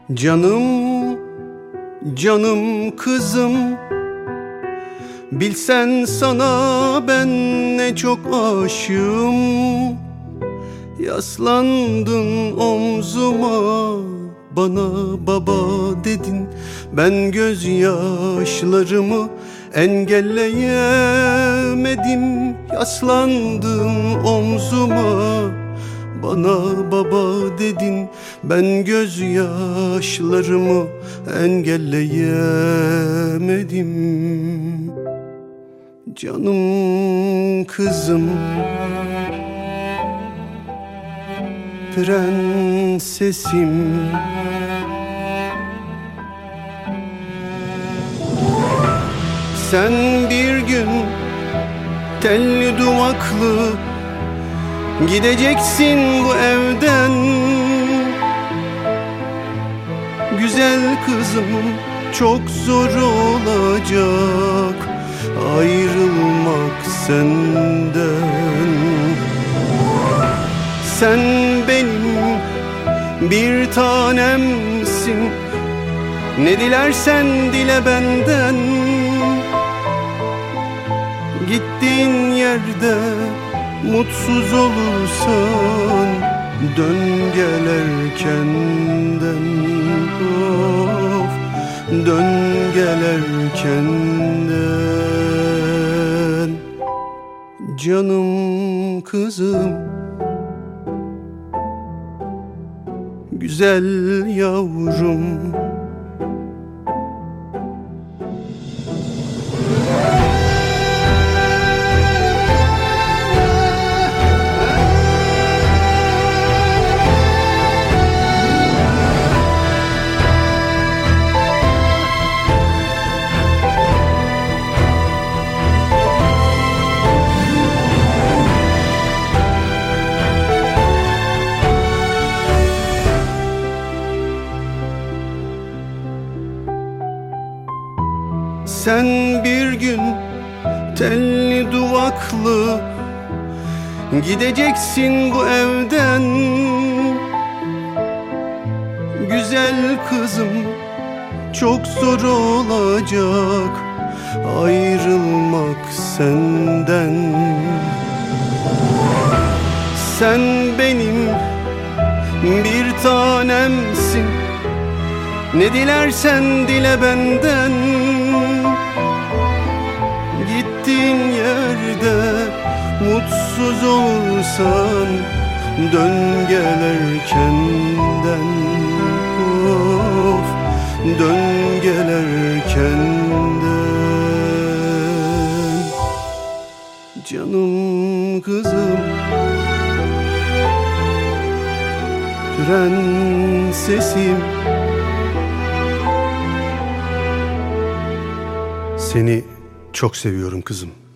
Canım, canım kızım, bilsen sana ben ne çok aşığım. Yaslandın omzuma, bana baba dedin. Ben gözyaşlarımı engelleyemedim. Yaslandın omzuma, bana baba dedin. Ben gözyaşlarımı engelleyemedim. Canım kızım, prensesim, sen bir gün telli duvaklı gideceksin bu evden. Güzel kızım, çok zor olacak ayrılmak senden. Sen benim bir tanemsin, ne dilersen dile benden. Gittiğin yerde mutsuz olursan dön gel erkenden. Of, dön gel erkenden. Canım kızım, güzel yavrum. Sen bir gün telli duvaklı gideceksin bu evden. Güzel kızım, çok zor olacak ayrılmak senden. Sen benim bir tanemsin, ne dilersen dile benden. Gittiğin yerde mutsuz olursan dön gel erkenden. Of, dön gel erkenden. Canım kızım, prensesim, seni çok seviyorum kızım.